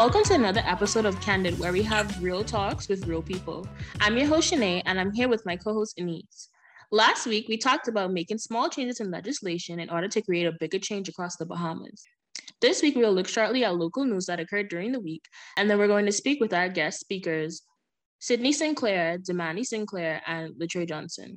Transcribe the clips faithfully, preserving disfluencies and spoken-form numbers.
Welcome to another episode of Candid, where we have real talks with real people. I'm your host, Shanae, and I'm here with my co-host, Anise. Last week, we talked about making small changes in legislation in order to create a bigger change across the Bahamas. This week, we will look shortly at local news that occurred during the week, and then we're going to speak with our guest speakers, Sydney Sinclair, Damani Sinclair, and Latrey Johnson.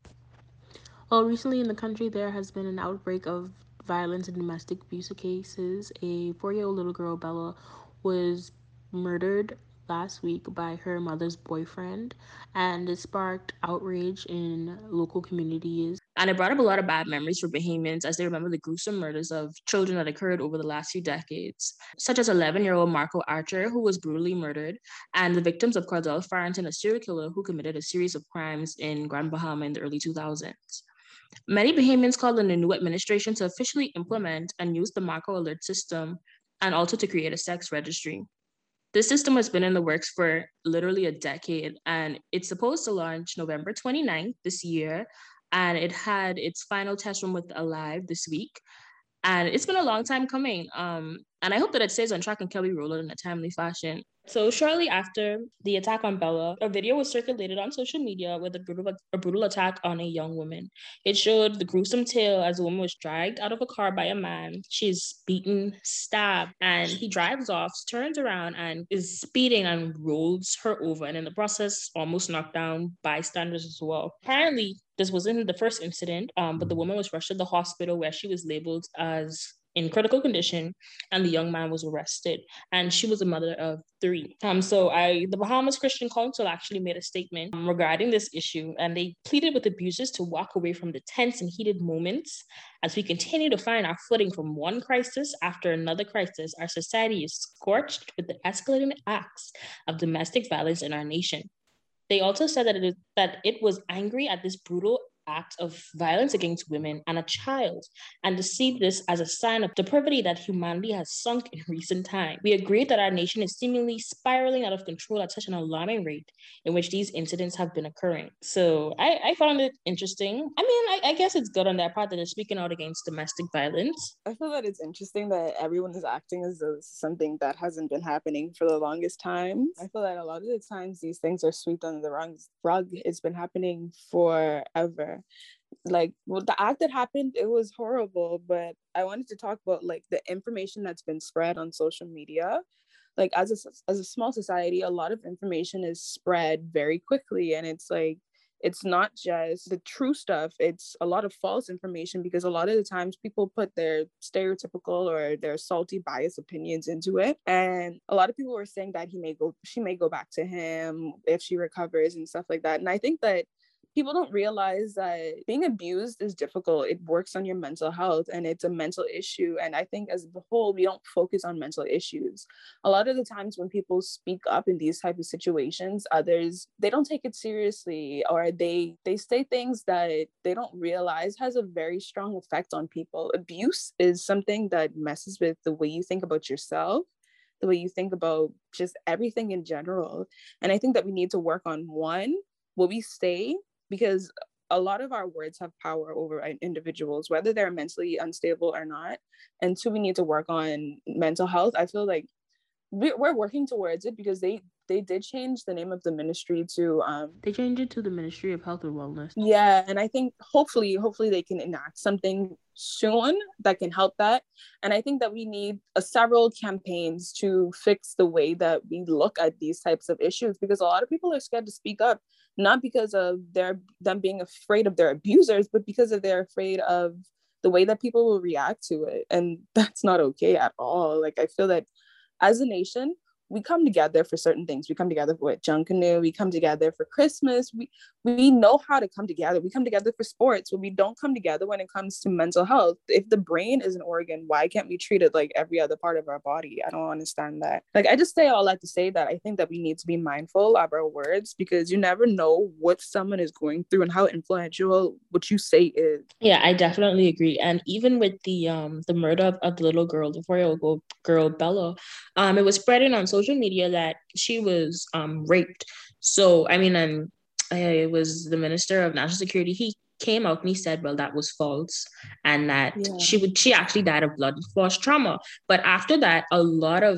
Well, recently in the country, there has been an outbreak of violence and domestic abuse cases. A four-year-old little girl, Bella, was murdered last week by her mother's boyfriend, and it sparked outrage in local communities. And it brought up a lot of bad memories for Bahamians as they remember the gruesome murders of children that occurred over the last few decades, such as eleven-year-old Marco Archer, who was brutally murdered, and the victims of Cordell Farrington, a serial killer who committed a series of crimes in Grand Bahama in the early two thousands. Many Bahamians called on the new administration to officially implement and use the Marco Alert system and also to create a sex registry. This system has been in the works for literally a decade, and it's supposed to launch November twenty-ninth this year, and it had its final test run with Alive this week. And it's been a long time coming. Um, and I hope that it stays on track and can be rolled out in a timely fashion. So shortly after the attack on Bella, a video was circulated on social media with a brutal, a brutal attack on a young woman. It showed the gruesome tale as the woman was dragged out of a car by a man. She's beaten, stabbed, and he drives off, turns around, and is speeding and rolls her over. And in the process, almost knocked down bystanders as well. Apparently, this wasn't the first incident, um, but the woman was rushed to the hospital where she was labeled as in critical condition, and the young man was arrested. And she was a mother of three. Um, so I, the Bahamas Christian Council actually made a statement um, regarding this issue, and they pleaded with abusers to walk away from the tense and heated moments as we continue to find our footing from one crisis after another crisis. Our society is scorched with the escalating acts of domestic violence in our nation. They also said that it, is, that it was angry at this brutal act of violence against women and a child, and to see this as a sign of depravity that humanity has sunk in recent time. We agreed that our nation is seemingly spiraling out of control at such an alarming rate in which these incidents have been occurring. So I, I found it interesting. I mean, I, I guess it's good on their part that they're speaking out against domestic violence. I feel that it's interesting that everyone is acting as though it's something that hasn't been happening for the longest time. I feel that a lot of the times these things are swept under the rug. It's been happening forever. Like, well, the act that happened, it was horrible, but I wanted to talk about like the information that's been spread on social media. Like, as a, as a small society, a lot of information is spread very quickly, and it's like, it's not just the true stuff, it's a lot of false information, because a lot of the times people put their stereotypical or their salty biased opinions into it. And a lot of people were saying that he may go she may go back to him if she recovers and stuff like that. And I think that people don't realize that being abused is difficult. It works on your mental health, and it's a mental issue. And I think as a whole, we don't focus on mental issues. A lot of the times when people speak up in these type of situations, others, they don't take it seriously, or they they say things that they don't realize has a very strong effect on people. Abuse is something that messes with the way you think about yourself, the way you think about just everything in general. And I think that we need to work on, one, what we say, because a lot of our words have power over individuals, whether they're mentally unstable or not. And two, we need to work on mental health. I feel like we're working towards it, because they they did change the name of the ministry to um they changed it to the Ministry of Health and Wellness. Yeah, and I think hopefully hopefully they can enact something soon that can help that. And I think that we need a several campaigns to fix the way that we look at these types of issues, because a lot of people are scared to speak up, not because of their them being afraid of their abusers, but because of they're afraid of the way that people will react to it. And that's not okay at all. Like, I feel that as a nation, we come together for certain things. We come together for Junkanoo. We come together for Christmas. We we know how to come together. We come together for sports, but we don't come together when it comes to mental health. If the brain is an organ, why can't we treat it like every other part of our body? I don't understand that. Like, I just say all that to say that I think that we need to be mindful of our words, because you never know what someone is going through and how influential what you say is. Yeah, I definitely agree. And even with the um the murder of, of the little girl, the four-year-old girl Bella, um, it was spreading on social media that she was um raped. So I mean, um, it was the Minister of National Security. He came out and he said, well, that was false, and that Yeah. she would she actually died of blood and force trauma. But after that, a lot of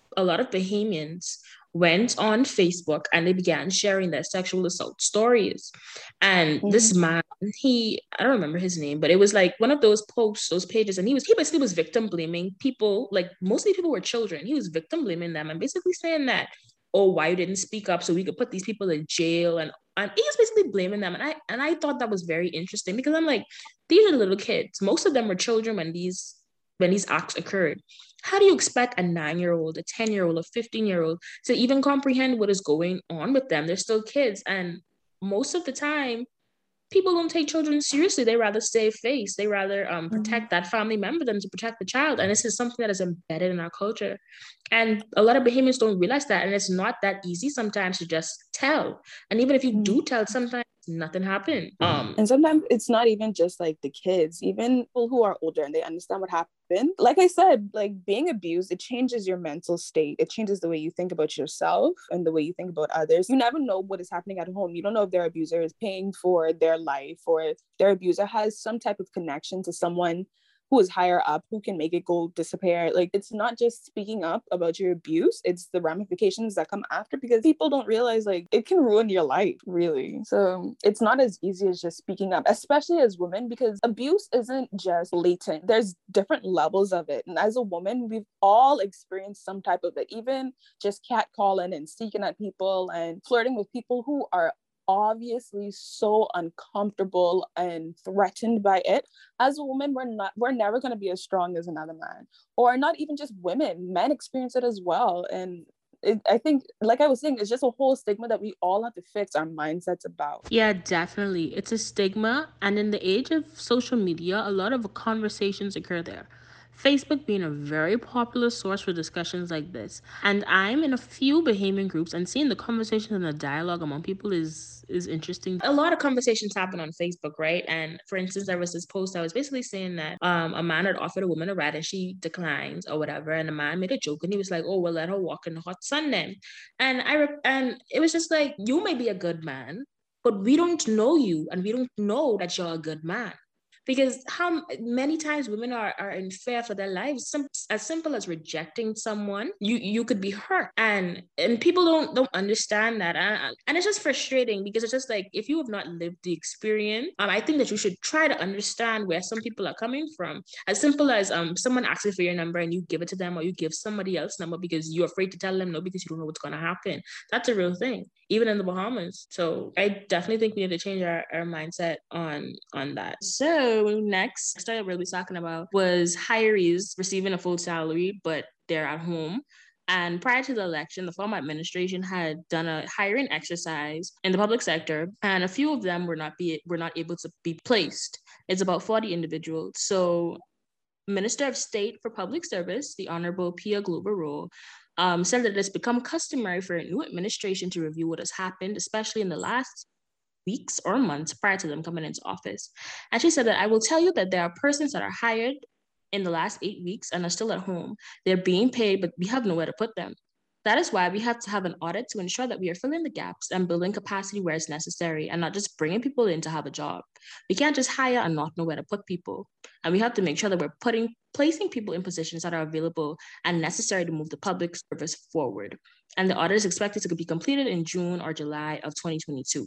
a lot of Bahamians went on Facebook and they began sharing their sexual assault stories. And mm-hmm. this man, he, I don't remember his name, but it was like one of those posts, those pages, and he was, he basically was victim blaming people, like mostly people were children. He was victim blaming them and basically saying that, oh, why you didn't speak up so we could put these people in jail, and and he was basically blaming them. And I and I thought that was very interesting because I'm like, these are little kids. Most of them were children when these when these acts occurred. How do you expect a nine-year-old, a ten-year-old, a fifteen-year-old to even comprehend what is going on with them? They're still kids. And most of the time, people don't take children seriously. They rather save face. They rather um, protect mm-hmm. that family member than to protect the child. And this is something that is embedded in our culture. And a lot of Bahamians don't realize that. And it's not that easy sometimes to just tell. And even if you mm-hmm. do tell, sometimes nothing happened. Um, and sometimes it's not even just like the kids, even people who are older and they understand what happened. Like I said, like being abused, it changes your mental state. It changes the way you think about yourself and the way you think about others. You never know what is happening at home. You don't know if their abuser is paying for their life or if their abuser has some type of connection to someone who is higher up, who can make it go disappear. Like, it's not just speaking up about your abuse, it's the ramifications that come after, because people don't realize, like, it can ruin your life, really. So it's not as easy as just speaking up, especially as women, because abuse isn't just latent. There's different levels of it. And as a woman, we've all experienced some type of it, even just catcalling and seeking at people and flirting with people who are obviously so uncomfortable and threatened by it. As a woman, we're not we're never going to be as strong as another man, or not even just women. Men experience it as well. And it, I think, like I was saying, it's just a whole stigma that we all have to fix our mindsets about. Yeah, definitely. It's a stigma. And in the age of social media, a lot of conversations occur there. Facebook being a very popular source for discussions like this. And I'm in a few Bahamian groups, and seeing the conversation and the dialogue among people is is interesting. A lot of conversations happen on Facebook, right? And for instance, there was this post that was basically saying that um, a man had offered a woman a ride and she declined or whatever. And the man made a joke and he was like, oh, well, let her walk in the hot sun then. And I re- and it was just like, you may be a good man, but we don't know you and we don't know that you're a good man. Because how many times women are, are in fear for their lives, Some, as simple as rejecting someone, you you could be hurt. And and people don't don't understand that. And, and it's just frustrating because it's just like, if you have not lived the experience, um, I think that you should try to understand where some people are coming from. As simple as um someone asks you for your number and you give it to them, or you give somebody else number because you're afraid to tell them no because you don't know what's going to happen. That's a real thing, even in the Bahamas. So I definitely think we need to change our, our mindset on, on that. So next, I really was talking about was hirees receiving a full salary, but they're at home. And prior to the election, the former administration had done a hiring exercise in the public sector, and a few of them were not be were not able to be placed. It's about forty individuals. So Minister of State for Public Service, the Honorable Pia Glover-Rowe, um, said that it's become customary for a new administration to review what has happened, especially in the last weeks or months prior to them coming into office. And she said that, I will tell you that there are persons that are hired in the last eight weeks and are still at home. They're being paid, but we have nowhere to put them. That is why we have to have an audit to ensure that we are filling the gaps and building capacity where it's necessary, and not just bringing people in to have a job. We can't just hire and not know where to put people. And we have to make sure that we're putting placing people in positions that are available and necessary to move the public service forward. And the audit is expected to be completed in June or July of twenty twenty-two.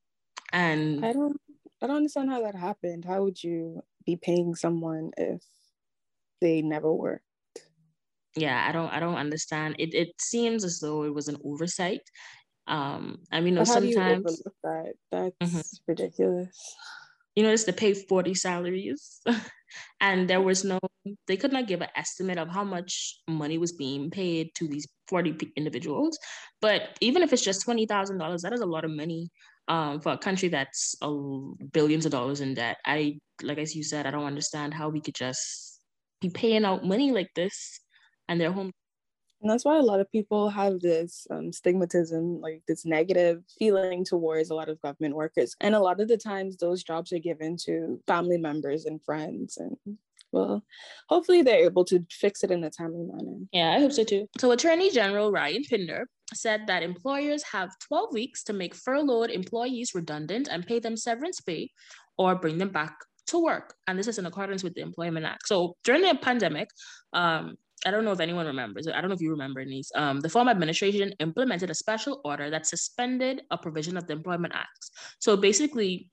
And I don't I don't understand how that happened. How would you be paying someone if they never worked? Yeah, I don't I don't understand. It it seems as though it was an oversight. Um, I mean, you know, but how sometimes do you overlook that? That's mm-hmm. ridiculous. You know, it's to pay forty salaries. And there was no, they could not give an estimate of how much money was being paid to these forty individuals. But even if it's just twenty thousand dollars, that is a lot of money um, for a country that's uh, billions of dollars in debt. I, like as you said, I don't understand how we could just be paying out money like this and they're home. And that's why a lot of people have this um, stigmatism, like this negative feeling towards a lot of government workers. And a lot of the times those jobs are given to family members and friends. And well, hopefully they're able to fix it in a timely manner. Yeah, I hope so too. So Attorney General Ryan Pinder said that employers have twelve weeks to make furloughed employees redundant and pay them severance pay or bring them back to work. And this is in accordance with the Employment Act. So during the pandemic, um, I don't know if anyone remembers it. I don't know if you remember, Nice. Um, the former administration implemented a special order that suspended a provision of the Employment Acts. So basically,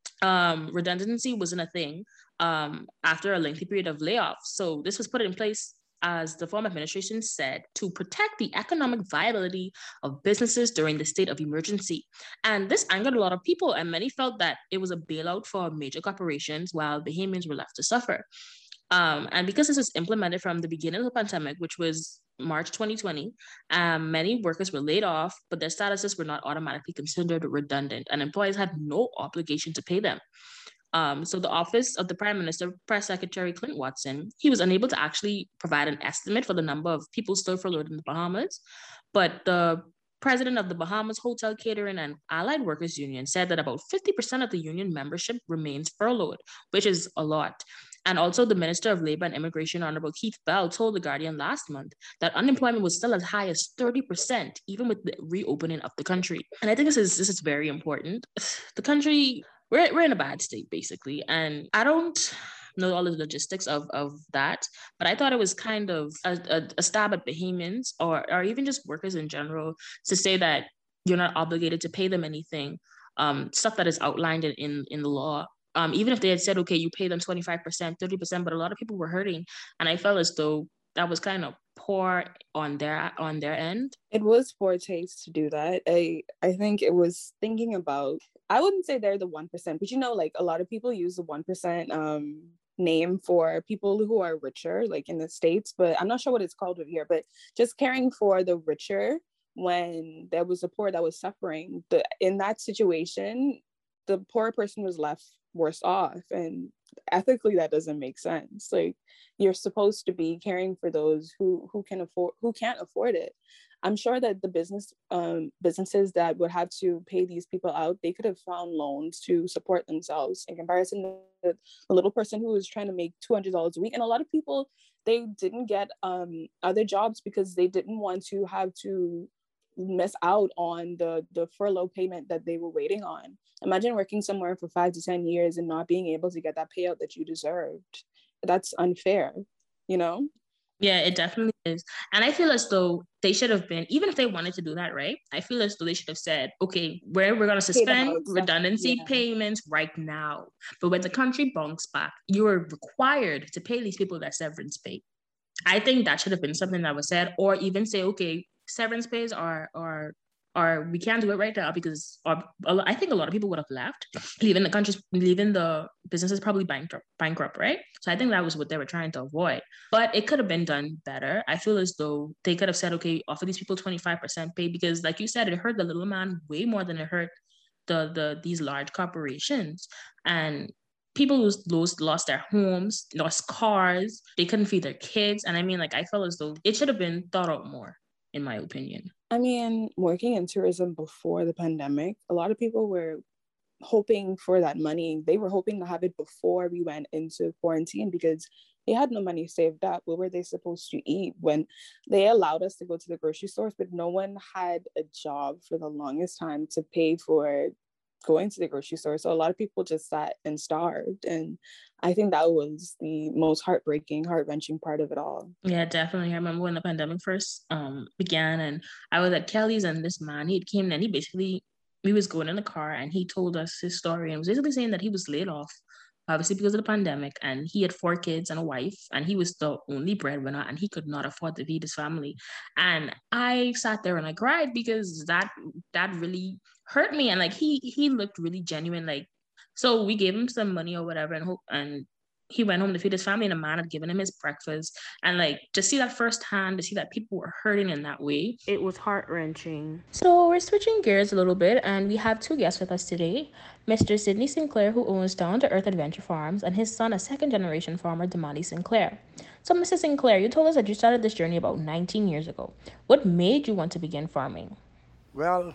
um, redundancy wasn't a thing um, after a lengthy period of layoffs. So this was put in place, as the former administration said, to protect the economic viability of businesses during the state of emergency. And this angered a lot of people, and many felt that it was a bailout for major corporations while Bahamians were left to suffer. Um, and because this was implemented from the beginning of the pandemic, which was March twenty twenty, um, many workers were laid off, but their statuses were not automatically considered redundant, and employers had no obligation to pay them. Um, so the office of the Prime Minister, Press Secretary Clint Watson, he was unable to actually provide an estimate for the number of people still furloughed in the Bahamas, but the president of the Bahamas Hotel Catering and Allied Workers Union said that about fifty percent of the union membership remains furloughed, which is a lot. And also, the Minister of Labor and Immigration, Honorable Keith Bell, told The Guardian last month that unemployment was still as high as thirty percent, even with the reopening of the country. And I think this is this is very important. The country, we're, we're in a bad state, basically. And I don't know all the logistics of, of that, but I thought it was kind of a, a, a stab at Bahamians, or, or even just workers in general, to say that you're not obligated to pay them anything, um, stuff that is outlined in, in, in the law. Um, even if they had said, okay, you pay them twenty-five percent, thirty percent, but a lot of people were hurting. And I felt as though that was kind of poor on their on their end. It was poor taste to do that. I I think it was thinking about, I wouldn't say they're the one percent, but you know, like a lot of people use the one percent um, name for people who are richer, like in the States, but I'm not sure what it's called over here, but just caring for the richer when there was a poor that was suffering. The, in that situation, the poor person was left worse off, and ethically that doesn't make sense. Like, you're supposed to be caring for those who who can afford who can't afford it. I'm sure that the business um, businesses that would have to pay these people out, they could have found loans to support themselves in comparison to the little person who was trying to make two hundred dollars a week. And a lot of people, they didn't get um, other jobs because they didn't want to have to miss out on the the furlough payment that they were waiting on. Imagine working somewhere for five to ten years and not being able to get that payout that you deserved. That's unfair, you know? Yeah, it definitely is. And I feel as though they should have been, even if they wanted to do that, right? I feel as though they should have said, okay, we're, we're going to suspend redundancy yeah. payments right now. But when the country bunks back, you are required to pay these people that severance pay. I think that should have been something that was said, or even say, okay, severance pays are are or we can't do it right now because or, I think a lot of people would have left, leaving the country, leaving the businesses probably bankrupt, bankrupt, right? So I think that was what they were trying to avoid. But it could have been done better. I feel as though they could have said, okay, offer these people twenty-five percent pay, because like you said, it hurt the little man way more than it hurt the the these large corporations. And people lost, lost their homes, lost cars, they couldn't feed their kids. And I mean, like, I feel as though it should have been thought out more, in my opinion. I mean, working in tourism before the pandemic, a lot of people were hoping for that money. They were hoping to have it before we went into quarantine because they had no money saved up. What were they supposed to eat when they allowed us to go to the grocery stores, but no one had a job for the longest time to pay for going to the grocery store. So a lot of people just sat and starved. And I think that was the most heartbreaking, heart-wrenching part of it all. Yeah, definitely. I remember when the pandemic first um began, and I was at Kelly's, and this man, he came and he basically, we was going in the car and he told us his story and was basically saying that he was laid off, obviously because of the pandemic, and he had four kids and a wife, and he was the only breadwinner, and he could not afford to feed his family. And I sat there and I cried because that that really hurt me. And like he he looked really genuine. Like, so we gave him some money or whatever, and hope and he went home to feed his family, and a man had given him his breakfast. And like, to see that firsthand, to see that people were hurting in that way, it was heart-wrenching. So we're switching gears a little bit, and we have two guests with us today. Mister Sidney Sinclair, who owns Down to Earth Adventure Farms, and his son, a second-generation farmer, Damani Sinclair. So, Mister Sinclair, you told us that you started this journey about nineteen years ago. What made you want to begin farming? Well,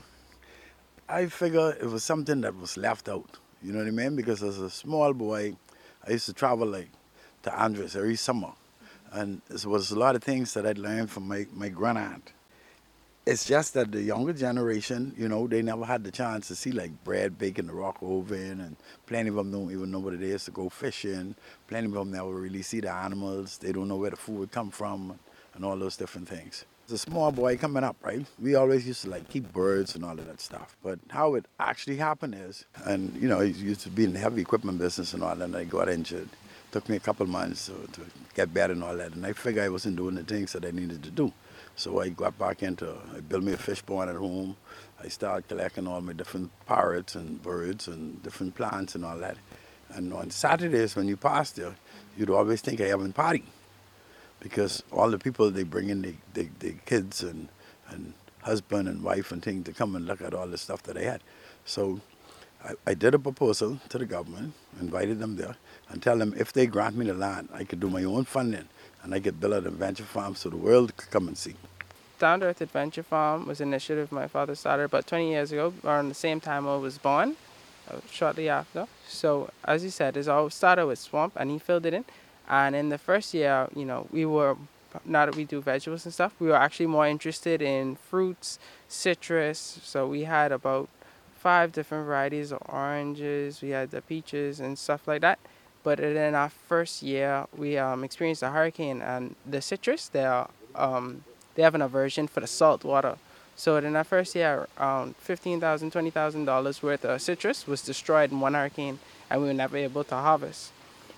I figure it was something that was left out. You know what I mean? Because as a small boy, I used to travel like to Andres every summer. And there was a lot of things that I'd learned from my, my grand-aunt. It's just that the younger generation, you know, they never had the chance to see like bread baked in the rock oven, and plenty of them don't even know what it is to go fishing. Plenty of them never really see the animals. They don't know where the food would come from. and all those different things. As a small boy coming up, right, we always used to like keep birds and all of that stuff. But how it actually happened is, and you know, I used to be in the heavy equipment business and all that, and I got injured. It took me a couple months to, to get better and all that, and I figured I wasn't doing the things that I needed to do. So I got back into, I built me a fish pond at home. I started collecting all my different parrots and birds and different plants and all that. And on Saturdays when you pass there, you'd always think I haven't party. Because all the people, they bring in the, the, the kids and, and husband and wife and things to come and look at all the stuff that I had. So I, I did a proposal to the government, invited them there, and tell them if they grant me the land, I could do my own funding and I could build an adventure farm so the world could come and see. Down to Earth Adventure Farm was an initiative my father started about twenty years ago, around the same time I was born, uh, shortly after. So as he said, it all started with swamp and he filled it in. And in the first year, you know, we were, now that we do vegetables and stuff, we were actually more interested in fruits, citrus. So we had about five different varieties of oranges. We had the peaches and stuff like that. But in our first year, we um, experienced a hurricane, and the citrus, they are, um, they have an aversion for the salt water. So in our first year, around fifteen thousand dollars, twenty thousand dollars worth of citrus was destroyed in one hurricane, and we were never able to harvest.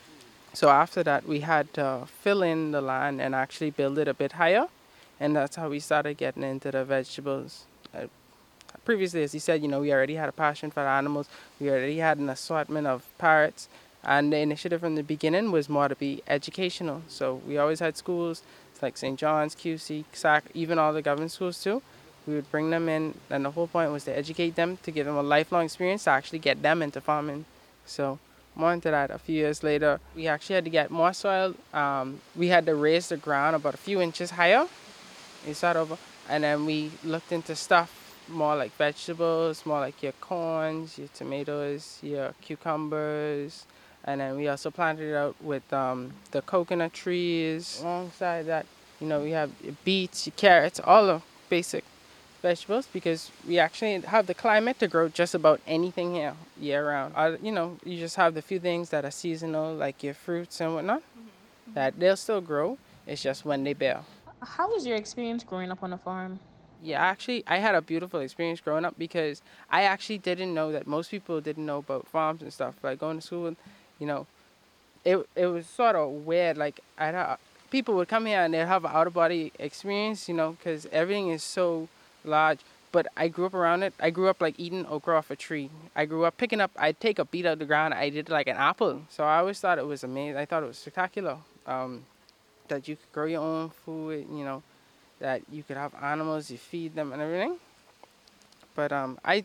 So after that, we had to fill in the land and actually build it a bit higher. And that's how we started getting into the vegetables. Uh, previously, as he said, you know, we already had a passion for the animals. We already had an assortment of parrots. And the initiative from the beginning was more to be educational. So we always had schools like Saint John's, Q C, S A C, even all the government schools too. We would bring them in, and the whole point was to educate them, to give them a lifelong experience, to actually get them into farming. So more into that, a few years later, we actually had to get more soil. Um, we had to raise the ground about a few inches higher. We started over, and then we looked into stuff more like vegetables, more like your corns, your tomatoes, your cucumbers, and then we also planted it out with um, the coconut trees. Alongside that, you know, we have your beets, your carrots, all the basic vegetables, because we actually have the climate to grow just about anything here year round. Uh, you know, you just have the few things that are seasonal, like your fruits and whatnot, mm-hmm. that they'll still grow. It's just when they bear. How was your experience growing up on a farm? Yeah, actually, I had a beautiful experience growing up because I actually didn't know that most people didn't know about farms and stuff. Like going to school, you know, it it was sort of weird. Like I'd have, people would come here and they'd have an out-of-body experience, you know, because everything is so large. But I grew up around it. I grew up like eating okra off a tree. I grew up picking up, I'd take a beet out of the ground, I did like an apple. So I always thought it was amazing. I thought it was spectacular, um, that you could grow your own food, you know, that you could have animals, you feed them and everything. But um, I,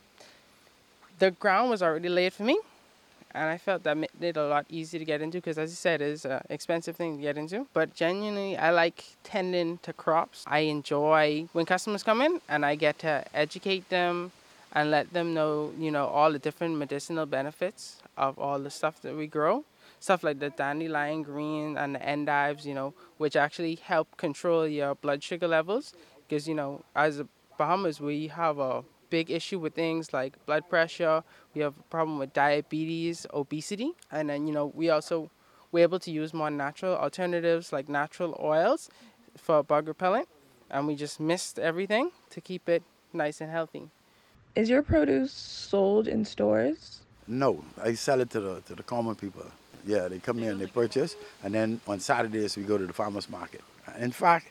the ground was already laid for me, and I felt that made it a lot easier to get into because, as you said, it's an expensive thing to get into. But genuinely, I like tending to crops. I enjoy when customers come in and I get to educate them and let them know, you know, all the different medicinal benefits of all the stuff that we grow. Stuff like the dandelion green and the endives, you know, which actually help control your blood sugar levels. Because, you know, as a Bahamas, we have a big issue with things like blood pressure. We have a problem with diabetes, obesity. And then, you know, we also, we're able to use more natural alternatives like natural oils for bug repellent. And we just mixed everything to keep it nice and healthy. Is your produce sold in stores? No, I sell it to the to the common people. Yeah, they come here and they purchase, and then on Saturdays we go to the farmers market. In fact,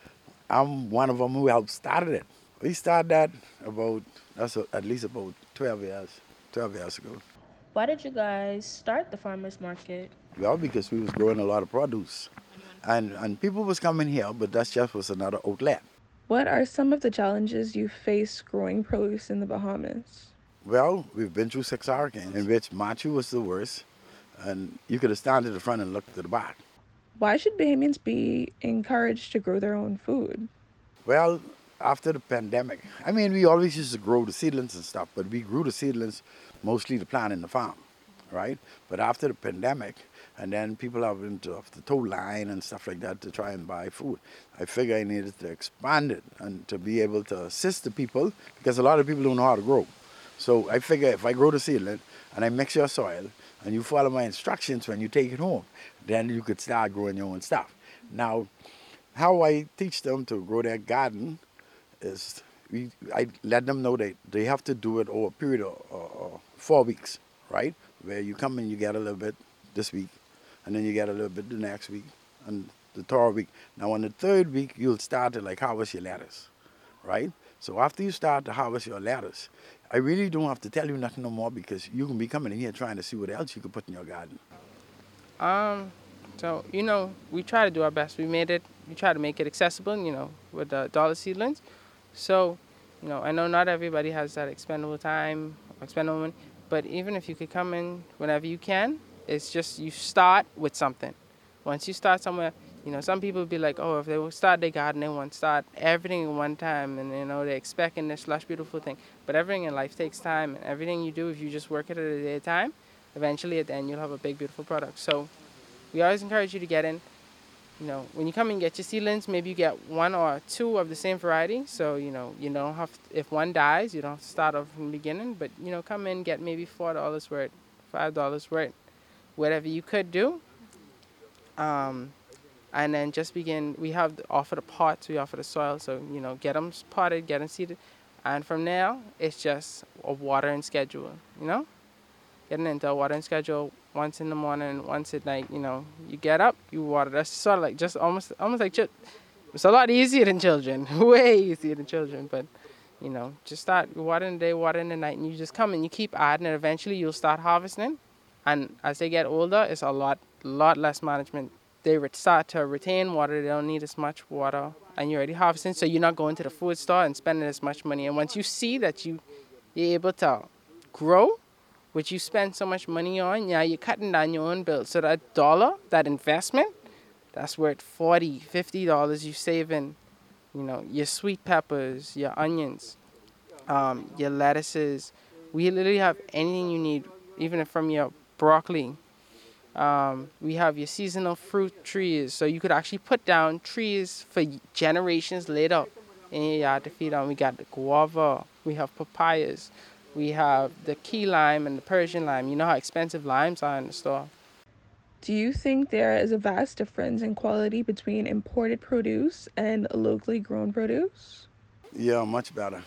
I'm one of them who helped started it. We started that about, that's a, at least about twelve years, twelve years ago. Why did you guys start the farmers market? Well, because we was growing a lot of produce, and and people was coming here, but that just was another outlet. What are some of the challenges you face growing produce in the Bahamas? Well, we've been through six hurricanes, in which Matthew was the worst. And you could have stand to the front and looked to the back. Why should Bahamians be encouraged to grow their own food? Well, after the pandemic, I mean, we always used to grow the seedlings and stuff, but we grew the seedlings mostly to plant in the farm, right? But after the pandemic, and then people have been to the tow line and stuff like that to try and buy food, I figured I needed to expand it and to be able to assist the people, because a lot of people don't know how to grow. So I figure if I grow the seedling and I mix your soil, and you follow my instructions when you take it home, then you could start growing your own stuff. Now, How I teach them to grow their garden is we I let them know that they have to do it over a period of uh, four weeks, right? Where you come and you get a little bit this week, and then you get a little bit the next week, and the third week. Now on the third week, you'll start to like harvest your lettuce, right? So after you start to harvest your lettuce, I really don't have to tell you nothing no more because you can be coming in here trying to see what else you can put in your garden. Um, so, you know, we try to do our best. We made it, we try to make it accessible, you know, with the dollar seedlings. So, you know, I know not everybody has that expendable time, expendable money, but even if you could come in whenever you can, it's just you start with something. Once you start somewhere, you know, some people be like, oh, if they will start their garden, they want to start everything at one time, and, you know, they're expecting this lush, beautiful thing. But everything in life takes time, and everything you do, if you just work it at a day at a time, eventually at the end you'll have a big, beautiful product. So we always encourage you to get in. You know, when you come and get your seedlings, maybe you get one or two of the same variety. So, you know, you don't have to, if one dies, you don't have to start off from the beginning. But, you know, come in, get maybe four dollars worth, five dollars worth, whatever you could do. Um, and then just begin. We have the, offer the pots, we offer the soil. So, you know, get them potted, get them seeded. And from there, it's just a watering schedule, you know? Getting into a watering schedule once in the morning, once at night, you know, you get up, you water. That's sort of like just almost almost like, it's a lot easier than children, way easier than children, but, you know, just start watering the day, watering the night, and you just come and you keep adding, and eventually you'll start harvesting. And as they get older, it's a lot, lot less management. They start to retain water, they don't need as much water, and you're already harvesting, so you're not going to the food store and spending as much money. And once you see that you, you're able to grow, which you spend so much money on, yeah, you're cutting down your own bill. So that dollar, that investment, that's worth forty dollars, fifty dollars you saving, you know, your sweet peppers, your onions, um, your lettuces. We literally have anything you need, even from your broccoli. Um, we have your seasonal fruit trees. So you could actually put down trees for generations later in your yard to feed on. We got the guava, we have papayas. We have the key lime and the Persian lime. You know how expensive limes are in the store. Do you think there is a vast difference in quality between imported produce and locally grown produce? Yeah, much better.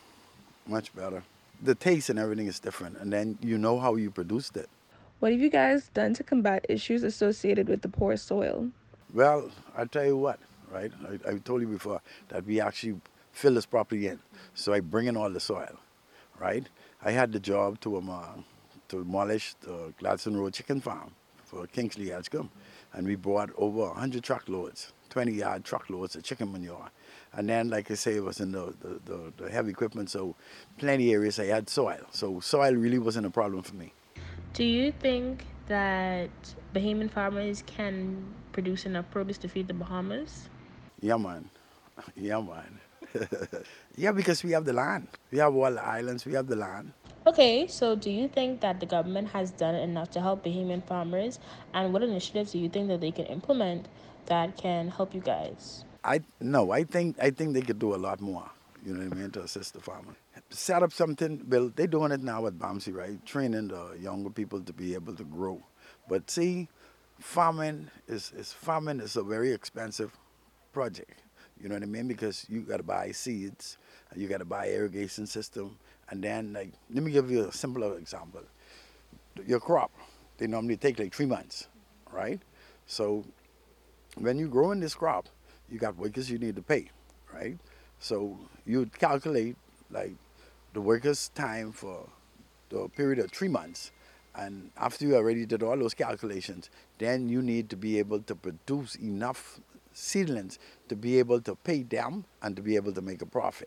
Much better. The taste and everything is different, and then you know how you produced it. What have you guys done to combat issues associated with the poor soil? Well, I'll tell you what, right? I, I told you before that we actually fill this property in. So I bring in all the soil, right? I had the job to, um, uh, to demolish the Gladstone Road chicken farm for Kingsley Edgecombe. And we brought over one hundred truckloads, twenty yard truckloads of chicken manure. And then, like I say, it was in the, the, the, the heavy equipment, so plenty areas I had soil. So soil really wasn't a problem for me. Do you think that Bahamian farmers can produce enough produce to feed the Bahamas? Yeah, man. Yeah, man. Yeah, because we have the land. We have all the islands, we have the land. Okay, so do you think that the government has done enough to help Bahamian farmers? And what initiatives do you think that they can implement that can help you guys? I no, I think I think they could do a lot more. You know what I mean, to assist the farmer. Set up something. Well, they're doing it now at BAMSI, right? Training the younger people to be able to grow. But see, farming is, is farming is a very expensive project. You know what I mean? Because you got to buy seeds, you got to buy irrigation system, and then like let me give you a simpler example. Your crop, they normally take like three months, right? So when you grow in this crop, you got workers you need to pay, right? So you calculate like the workers' time for the period of three months. And after you already did all those calculations, then you need to be able to produce enough seedlings to be able to pay them and to be able to make a profit.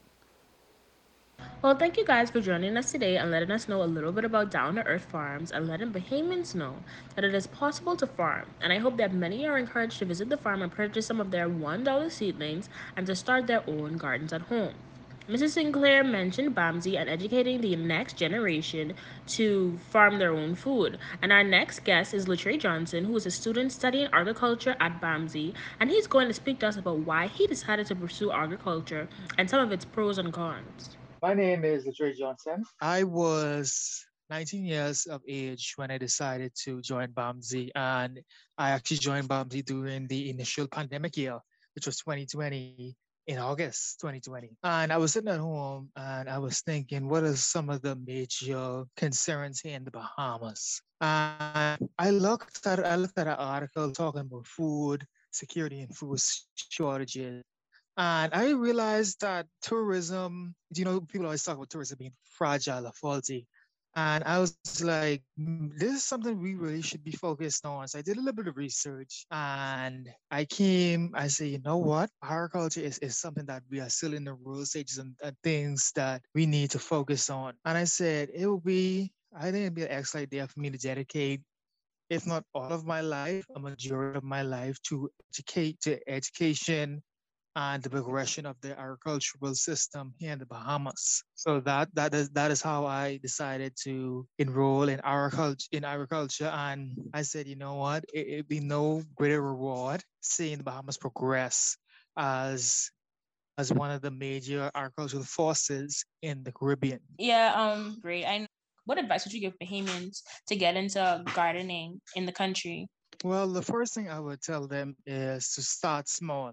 Well, thank you guys for joining us today and letting us know a little bit about Down to Earth Farms and letting Bahamians know that it is possible to farm. And I hope that many are encouraged to visit the farm and purchase some of their one dollar seedlings and to start their own gardens at home. Missus Sinclair mentioned BAMSI and educating the next generation to farm their own food. And our next guest is Latrey Johnson, who is a student studying agriculture at BAMSI, and he's going to speak to us about why he decided to pursue agriculture and some of its pros and cons. My name is Latrey Johnson. I was nineteen years of age when I decided to join BAMSI, and I actually joined BAMSI during the initial pandemic year which was twenty twenty, in August twenty twenty. And I was sitting at home and I was thinking, what are some of the major concerns here in the Bahamas? And I looked at I looked at an article talking about food security and food shortages. And I realized that tourism, you know, people always talk about tourism being fragile or faulty. And I was like, "Mm, this is something we really should be focused on." So I did a little bit of research and I came, I say, you know what? Agriculture is, is something that we are still in the rural stages and, and things that we need to focus on. And I said, it will be, I think it'd be an excellent idea for me to dedicate, if not all of my life, a majority of my life to educate, to education and the progression of the agricultural system here in the Bahamas. So that that is that is how I decided to enroll in agriculture in agriculture. And I said, you know what, it, it'd be no greater reward seeing the Bahamas progress as as one of the major agricultural forces in the Caribbean. Yeah, um, great. I know. What advice would you give Bahamians to get into gardening in the country? Well, the first thing I would tell them is to start small.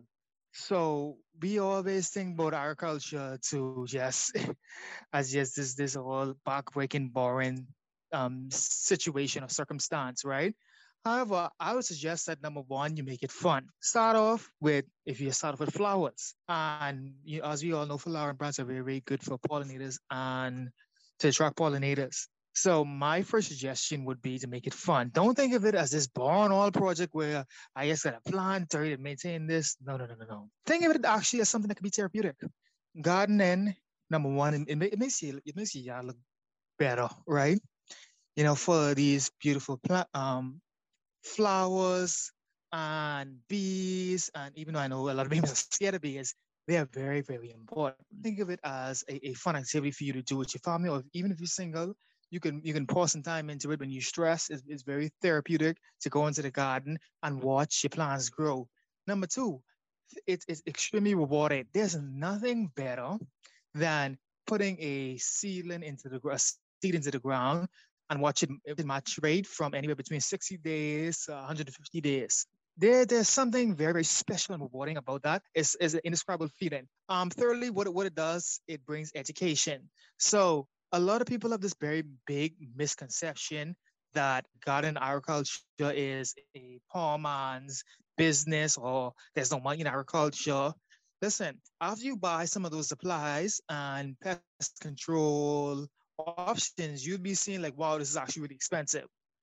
So we always think about agriculture to just as just this this whole backbreaking, boring um, situation or circumstance, right? However, I would suggest that number one, you make it fun. Start off with, if you start off with flowers, and you, as we all know, flower and plants are very, very good for pollinators and to attract pollinators. So my first suggestion would be to make it fun. Don't think of it as this born all project where I just got to plant or to maintain this. No, no, no, no, no. Think of it actually as something that can be therapeutic. Gardening, number one, it, it, makes you it makes you look better, right? You know, for these beautiful plant um flowers and bees, and even though I know a lot of people are scared of bees, they are very, very important. Think of it as a, a fun activity for you to do with your family, or even if you're single, you can you can pour some time into it when you stress. It's, it's very therapeutic to go into the garden and watch your plants grow. Number two, it, it's extremely rewarding. There's nothing better than putting a seedling into the a seed into the ground and watch it, it maturate from anywhere between sixty days to one hundred fifty days. There, there's something very, very special and rewarding about that. It's, it's an indescribable feeling. Um, thirdly, what it, what it does, it brings education. So a lot of people have this very big misconception that garden agriculture is a poor man's business or there's no money in agriculture. Listen, after you buy some of those supplies and pest control options, you'll be seeing like, wow, this is actually really expensive.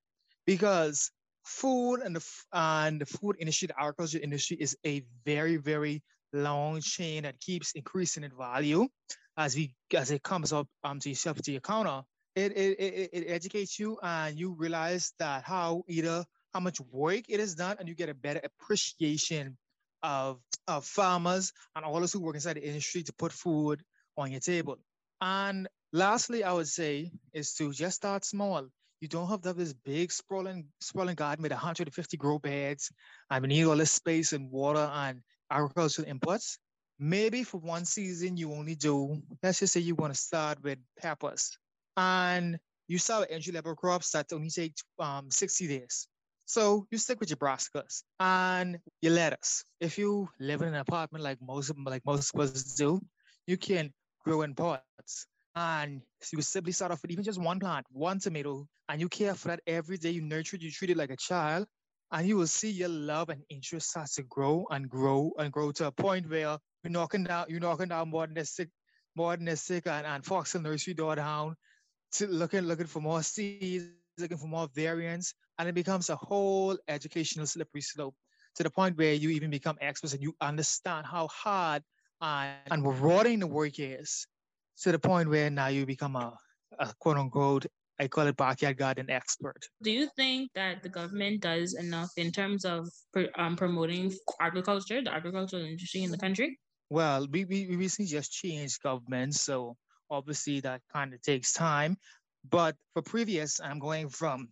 Because food and the and the food industry, the agriculture industry is a very, very long chain that keeps increasing in value as we as it comes up um, to yourself to your counter. It, it, it, it educates you and you realize that how either how much work it is done and you get a better appreciation of, of farmers and all those who work inside the industry to put food on your table. And lastly, I would say is to just start small. You don't have to have this big sprawling sprawling garden with one hundred fifty grow beds and we need all this space and water and agricultural inputs. Maybe for one season you only do, let's just say you want to start with peppers and you start with entry level crops that only take um, sixty days. So you stick with your brassicas and your lettuce. If you live in an apartment like most like most of us do, you can grow in pots. And so you simply start off with even just one plant, one tomato, and you care for that every day. You nurture it, you treat it like a child, and you will see your love and interest starts to grow and grow and grow to a point where you're knocking down, you're knocking down more than a sick, more than a sick and, and Foxhill nursery door down, to looking looking for more seeds, looking for more variants, and it becomes a whole educational slippery slope to the point where you even become experts and you understand how hard and, and rewarding the work is to the point where now you become a, a quote unquote, I call it backyard garden expert. Do you think that the government does enough in terms of um, promoting agriculture, the agricultural industry in the country? Well, we, we, we recently just changed government, so obviously that kind of takes time. But for previous, I'm going from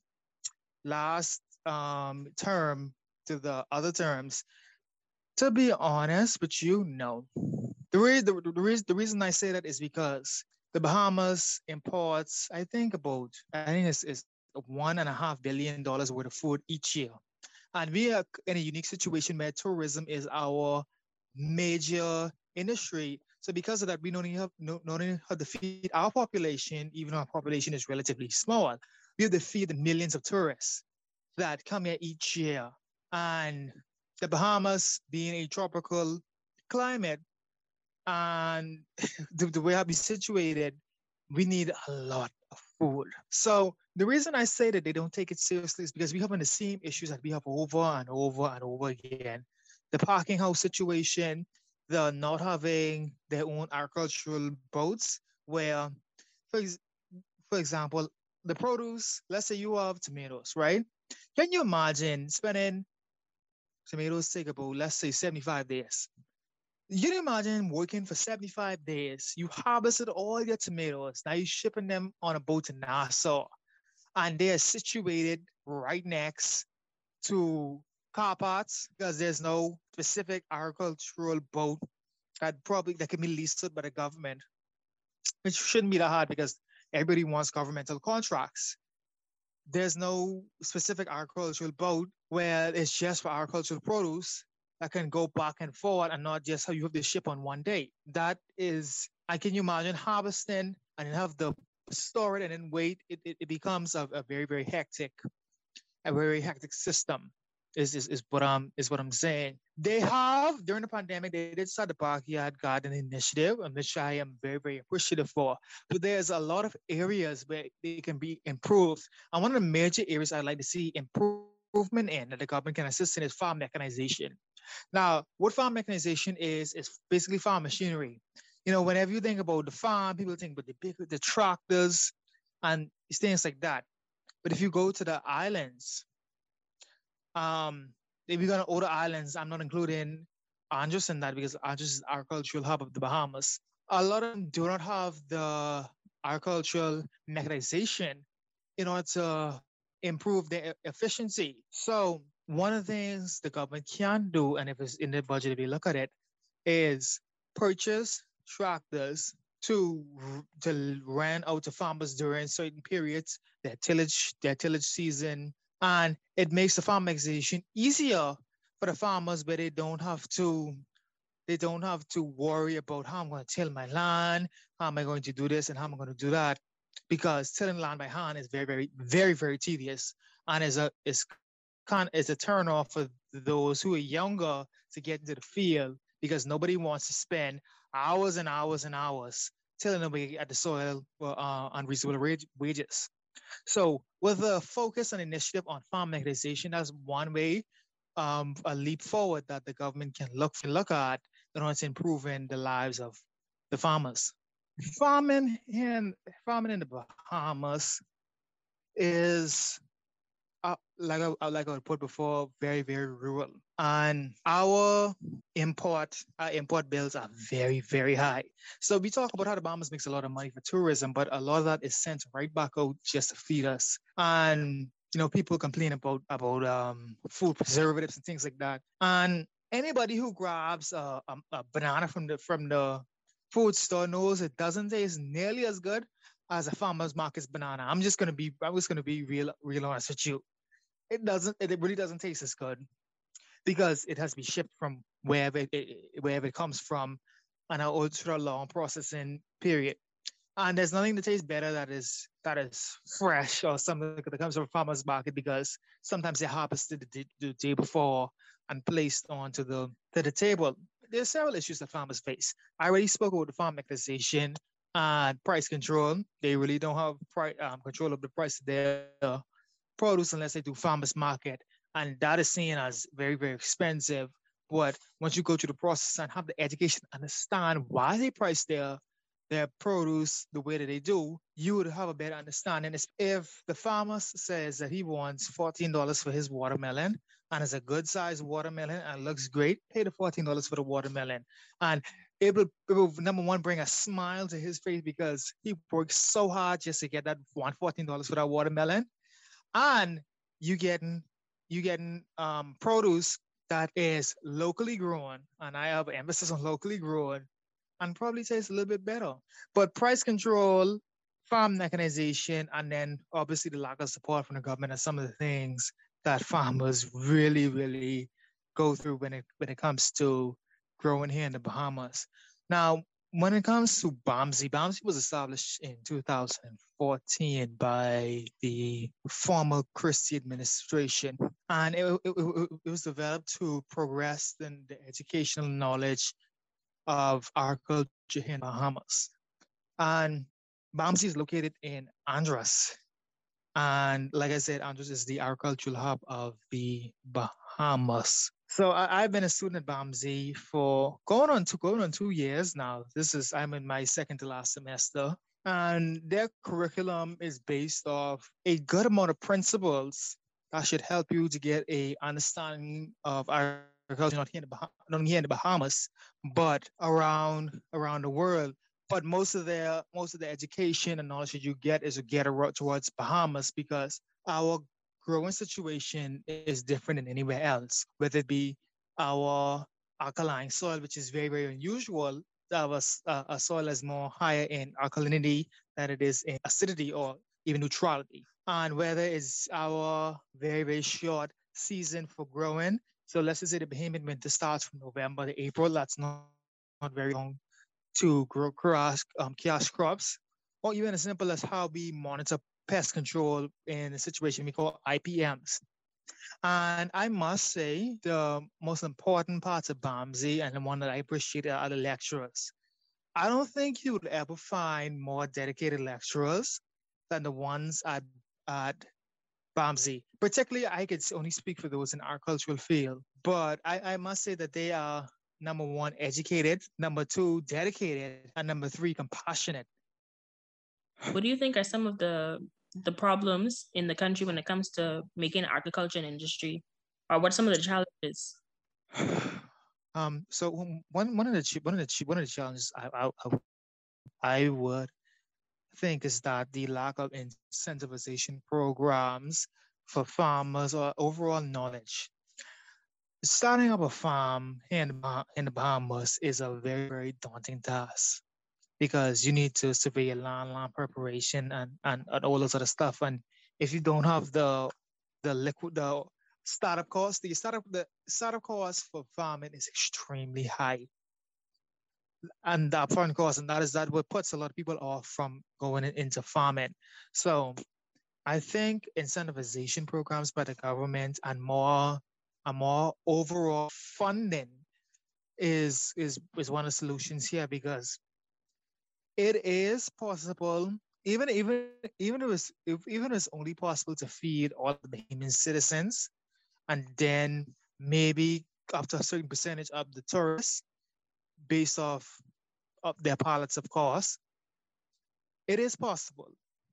last um, term to the other terms. To be honest with you, no. The, re- the, the, reason, the reason I say that is because the Bahamas imports, I think about, I think it's, it's one and a half billion dollars worth of food each year. And we are in a unique situation where tourism is our major industry. So because of that, we not only have no, not only have to feed our population, even though our population is relatively small, we have to feed the millions of tourists that come here each year. And the Bahamas being a tropical climate and the, the way I be situated, we need a lot of food. So the reason I say that they don't take it seriously is because we have the same issues that we have over and over and over again. The parking house situation, the not having their own agricultural boats, where, for, ex- for example, the produce, let's say you have tomatoes, right? Can you imagine spending tomatoes take about, let's say, seventy-five days? You can imagine working for seventy-five days. You harvested all your tomatoes. Now you're shipping them on a boat to Nassau. And they are situated right next to car parts because there's no specific agricultural boat that probably that can be leased by the government, which shouldn't be that hard because everybody wants governmental contracts. There's no specific agricultural boat where it's just for agricultural produce that can go back and forward and not just how you have to ship on one day. That is, I can you imagine harvesting and have the store it and then wait. It, it, it becomes a, a very, very hectic, a very hectic system. Is, is is what I'm is what I'm saying. They have during the pandemic they did start the backyard garden initiative, which I am very very appreciative for. But there's a lot of areas where they can be improved. And one of the major areas I'd like to see improvement in that the government can assist in is farm mechanization. Now, what farm mechanization is is basically farm machinery. You know, whenever you think about the farm, people think about the big the tractors and things like that. But if you go to the islands, um, if you're gonna order islands, I'm not including Andros in that because Andros is the agricultural hub of the Bahamas. A lot of them do not have the agricultural mechanization in order to improve their efficiency. So one of the things the government can do, and if it's in the budget, if you look at it, is purchase tractors to to rent out to farmers during certain periods, their tillage, their tillage season, and it makes the farm mechanization easier for the farmers where they don't have to they don't have to worry about how I'm going to till my land, how am I going to do this, and how am I going to do that, because tilling land by hand is very, very, very, very tedious, and is a is kind is a turn off for those who are younger to get into the field because nobody wants to spend hours and hours and hours tilling away at the soil uh, on reasonable wages. So with a focus and initiative on farm mechanization, that's one way, um, a leap forward that the government can look look at in order to improving the lives of the farmers. Farming in farming in the Bahamas is uh, like I like I put before, very very rural, and our import our import bills are very very high. So we talk about how the Bahamas makes a lot of money for tourism, but a lot of that is sent right back out just to feed us. And you know, people complain about about um, food preservatives and things like that. And anybody who grabs a, a, a banana from the from the food store knows it doesn't taste nearly as good as a farmer's market's banana. I'm just gonna be I'm just gonna be real real honest with you. It doesn't it really doesn't taste as good because it has to be shipped from wherever it, it wherever it comes from and an ultra long processing period. And there's nothing that tastes better that is that is fresh or something that comes from a farmer's market because sometimes they harvested the, day- the day before and placed onto the to the table. There's several issues that farmers face. I already spoke about the farm mechanization and price control. They really don't have price, um, control of the price of their produce unless they do farmers market, and that is seen as very very expensive. But once you go through the process and have the education, understand why they price their their produce the way that they do, you would have a better understanding. If the farmer says that he wants fourteen dollars for his watermelon and it's a good sized watermelon and looks great, pay the fourteen dollars for the watermelon. And it will, it will, number one, bring a smile to his face because he worked so hard just to get that one fourteen dollars for that watermelon. And you getting you getting um, produce that is locally grown, and I have emphasis on locally grown, and probably tastes a little bit better. But price control, farm mechanization, and then obviously the lack of support from the government are some of the things that farmers really, really go through when it when it comes to growing here in the Bahamas. Now, when it comes to BAMSI, BAMSI was established in two thousand fourteen by the former Christie administration, and it, it, it, it was developed to progress in the educational knowledge of agriculture here in the Bahamas. And BAMSI is located in Andros. And like I said, Andros is the agricultural hub of the Bahamas. So I, I've been a student at BAMSI for going on to going on two years now. This is I'm in my second to last semester, and their curriculum is based off a good amount of principles that should help you to get a understanding of agriculture not here in the bah- not only here in the Bahamas, but around around the world. But most of their most of the education and knowledge that you get is you get towards Bahamas because our growing situation is different than anywhere else, whether it be our alkaline soil, which is very, very unusual. Our uh, a soil is more higher in alkalinity than it is in acidity or even neutrality. And whether it's our very, very short season for growing. So let's just say the Bahamian winter starts from November to April. That's not very long to grow grass, um, cash crops, or even as simple as how we monitor pest control in a situation we call I P Ms. And I must say, the most important parts of BAMSI and the one that I appreciate are the lecturers. I don't think you would ever find more dedicated lecturers than the ones at, at BAMSI. Particularly, I could only speak for those in our cultural field, but I, I must say that they are number one, educated, number two, dedicated, and number three, compassionate. What do you think are some of the the problems in the country when it comes to making agriculture an industry, or what are some of the challenges? um, so one one of the one of the one of the challenges I I, I would think is that the lack of incentivization programs for farmers or overall knowledge. Starting up a farm here in the, Bah- in the Bahamas is a very, very daunting task because you need to survey your land, land preparation, and, and, and all those other stuff. And if you don't have the the liquid, the startup cost, the startup the startup cost for farming is extremely high, and the upfront cost, and that is that what puts a lot of people off from going into farming. So I think incentivization programs by the government and more a more overall funding is is is one of the solutions here because it is possible, even even even if it's if, even if it's only possible to feed all the Bahamian citizens, and then maybe up to a certain percentage of the tourists based off of their pallets, of course, it is possible.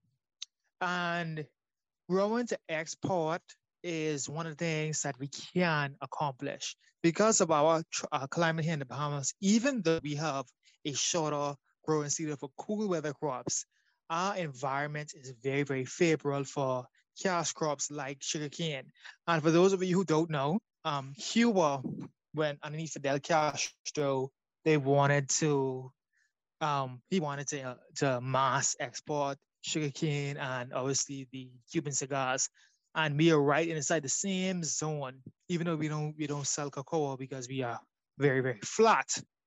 And growing to export is one of the things that we can accomplish because of our, our climate here in the Bahamas. Even though we have a shorter growing season for cool weather crops, our environment is very, very favorable for cash crops like sugarcane. And for those of you who don't know, um, Cuba, when underneath Fidel Castro, they wanted to um, he wanted to uh, to mass export sugarcane and obviously the Cuban cigars, and we are right inside the same zone. Even though we don't we don't sell cocoa because we are very very flat.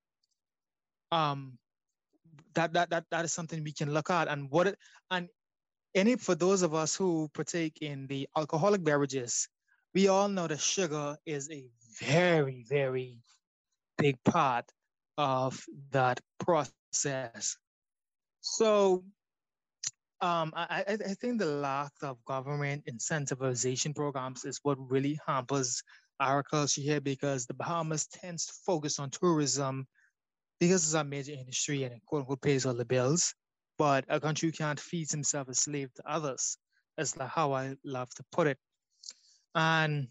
Um, that that that that is something we can look at, and what it, and any for those of us who partake in the alcoholic beverages, we all know that sugar is a very very big part of that process. So um, I, I, I think the lack of government incentivization programs is what really hampers our culture here because the Bahamas tends to focus on tourism because it's a major industry and it quote unquote pays all the bills. But a country can't feed himself a slave to others. That's like how I love to put it. And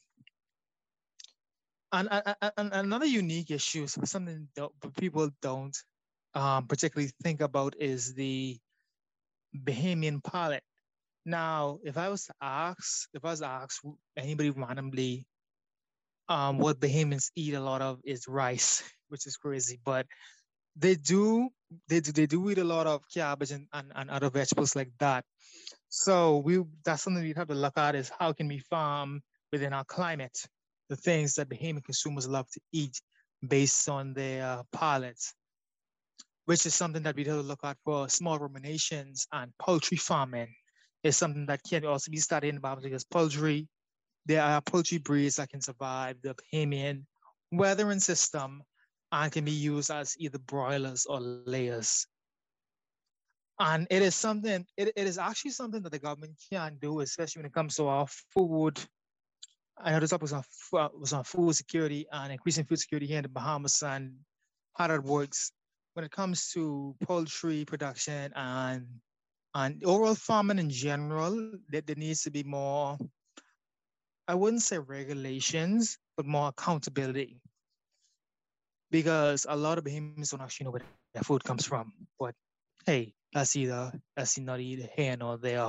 and, and, and another unique issue, so something that people don't um, particularly think about is the Bahamian palate. Now, if I was to ask, if I was to ask anybody randomly, um, what Bahamians eat a lot of is rice, which is crazy, but they do they do they do eat a lot of cabbage and, and, and other vegetables like that. So we that's something we have to look at is how can we farm within our climate the things that Bahamian consumers love to eat. based on their pallets, which is something that we have to look at for small ruminations, and poultry farming is something that can also be studied in the Bahamas, because poultry, there are poultry breeds that can survive the Bahamian weathering system and can be used as either broilers or layers. And it is something, it, it is actually something that the government can do, especially when it comes to our food. I know this topic was on, was on food security and increasing food security here in the Bahamas and how that works when it comes to poultry production and and overall farming in general. That there needs to be more, I wouldn't say regulations, but more accountability, because a lot of Bahamians don't actually know where their food comes from. But hey, that's either that's not either here nor there.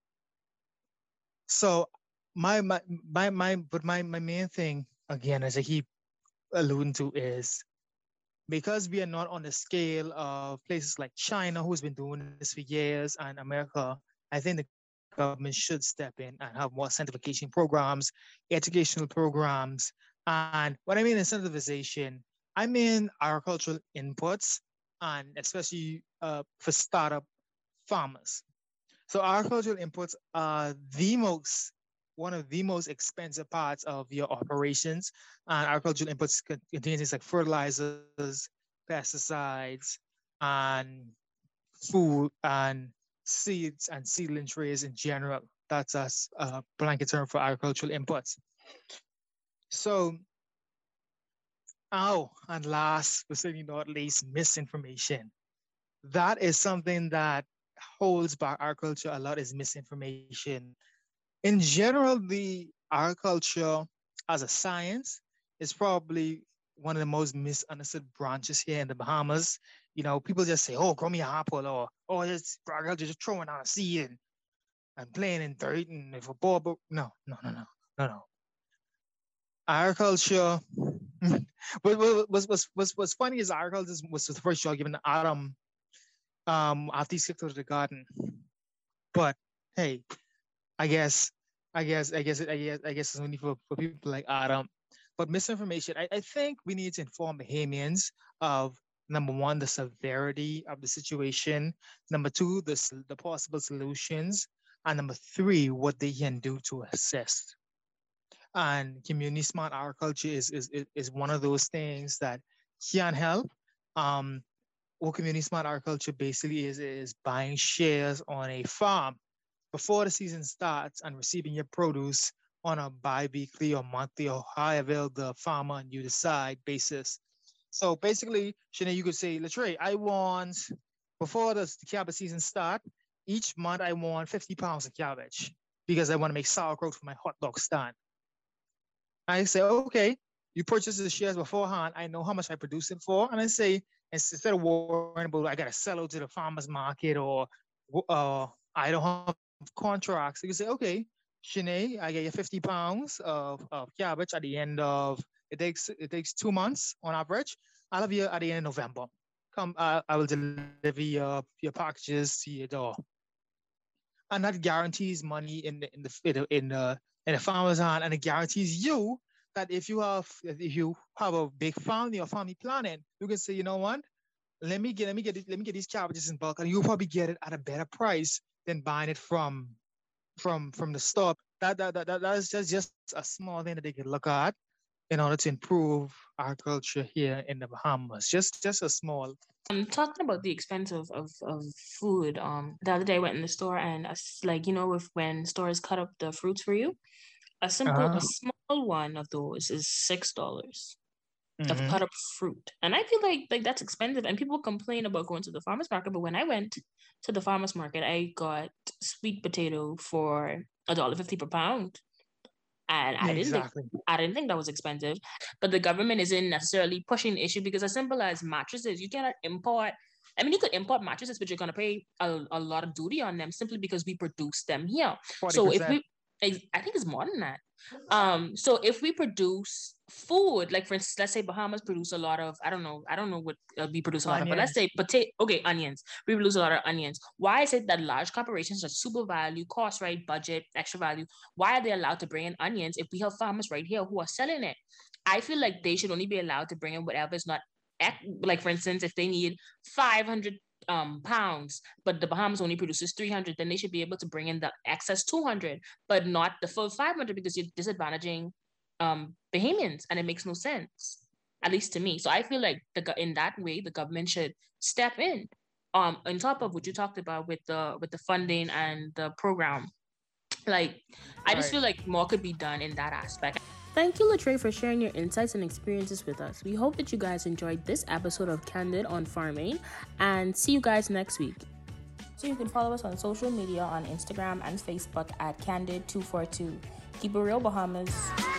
So my my my, my but my, my main thing, again, as I keep alluding to, is because we are not on the scale of places like China, who's been doing this for years, and America. I think the government should step in and have more incentivization programs, educational programs. And what I mean incentivization, I mean agricultural inputs, and especially uh, for startup farmers. So agricultural inputs are the most, one of the most expensive parts of your operations. And agricultural inputs contain things like fertilizers, pesticides, and food, and seeds and seedling trays in general. That's a, a blanket term for agricultural inputs. So, oh, and last but certainly not least, misinformation. That is something that holds back agriculture a lot, is misinformation. In general, the agriculture as a science is probably one of the most misunderstood branches here in the Bahamas. You know, people just say, oh, grow me an apple, or, oh, it's agriculture, just throwing out a seed and, and playing in dirt and if a ball, but no, no, no, no, no, no. Agriculture, what was was was what's funny is agriculture was the first job given to Adam um, after he skipped out of the garden. But hey, I guess, I guess, I guess, I guess, I guess it's only for, for people like Adam. But misinformation, I, I think we need to inform Bahamians of, number one, the severity of the situation, number two, the, the possible solutions, and number three, what they can do to assist. And community smart agriculture is, is, is one of those things that can help. Um, what community smart agriculture basically is, is buying shares on a farm before the season starts and receiving your produce on a bi-weekly or monthly or however the farmer and you decide basis. So basically, Shanae, you could say, Latre, I want, before the cabbage season start, each month I want fifty pounds of cabbage because I want to make sauerkraut for my hot dog stand. I say, okay, you purchase the shares beforehand. I know how much I produce it for. And I say, instead of worrying about, I got to sell it to the farmer's market, or uh, I don't have contracts. You can say, okay, Shanae, I get you fifty pounds of, of cabbage at the end of, it takes it takes two months on average. I'll have you at the end of November. Come, uh, I will deliver your, your packages to your door. And that guarantees money in the in the in the in the farmer's hand, and it guarantees you that if you have if you have a big family or family planning, you can say, you know what, let me get let me get let me get these cabbages in bulk, and you'll probably get it at a better price than buying it from from from the store. That that that, that is just, just a small thing that they can look at in order to improve agriculture here in the Bahamas. Just just a small. I'm talking about the expense of, of, of food. Um, the other day I went in the store, and I, like, you know, if when stores cut up the fruits for you, a simple, uh-huh. a small one of those is six dollars mm-hmm. of cut up fruit, and I feel like like that's expensive. And people complain about going to the farmers market, but when I went to the farmers market, I got sweet potato for a dollar fifty per pound. And I didn't exactly. think I didn't think that was expensive, but the government isn't necessarily pushing the issue, because as simple as mattresses, you cannot import. I mean, you could import mattresses, but you're gonna pay a, a lot of duty on them simply because we produce them here. forty percent. So if we, I think it's more than that. Um, so if we produce food, like for instance, let's say Bahamas produce a lot of, I don't know, I don't know what uh, we produce a lot onions. of, but let's say potato, okay, onions. We produce a lot of onions. Why is it that large corporations that super value, cost right, budget, extra value, why are they allowed to bring in onions if we have farmers right here who are selling it? I feel like they should only be allowed to bring in whatever is not, like for instance, if they need five hundred um pounds, but the Bahamas only produces three hundred, then they should be able to bring in the excess two hundred, but not the full five hundred, because you're disadvantaging um Bahamians, and it makes no sense, at least to me. So I feel like the in that way the government should step in, um on top of what you talked about with the with the funding and the program. Like, I just Right. feel like more could be done in that aspect. Thank you, Latre, for sharing your insights and experiences with us. We hope that you guys enjoyed this episode of Candid on Farming, and see you guys next week. So you can follow us on social media on Instagram and Facebook at Candid two forty-two. Keep it real, Bahamas.